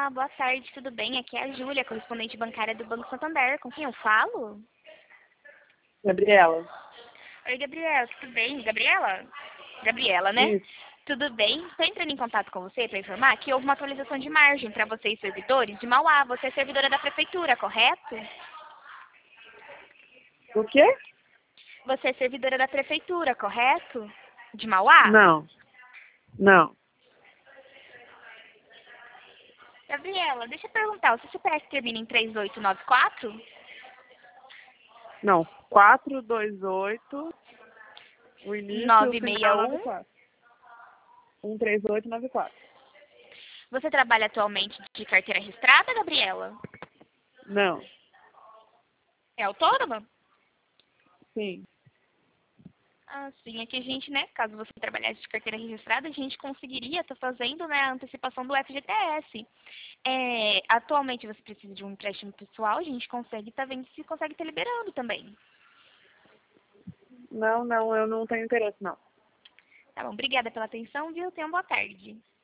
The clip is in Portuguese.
Olá, boa tarde, tudo bem? Aqui é a Júlia, correspondente bancária do Banco Santander. Com quem eu falo? Gabriela. Oi, Gabriela, tudo bem? Gabriela? Gabriela, né? Isso. Tudo bem? Estou entrando em contato com você para informar que houve uma atualização de margem para você e servidores de Mauá. Você é servidora da prefeitura, correto? O quê? Você é servidora da prefeitura, correto? De Mauá? Não. Não. Gabriela, deixa eu perguntar, o seu CPF termina em 3894? Não. 428. O início e o final 961? 94. 13894. Você trabalha atualmente de carteira registrada, Gabriela? Não. É autônoma? Sim. Ah, sim, aqui a gente, né, caso você trabalhasse de carteira registrada, a gente conseguiria estar fazendo, né, a antecipação do FGTS. Atualmente você precisa de um empréstimo pessoal, a gente consegue estar vendo se consegue estar liberando também. Não, eu não tenho interesse, não. Tá bom, obrigada pela atenção, viu? Tenha uma boa tarde.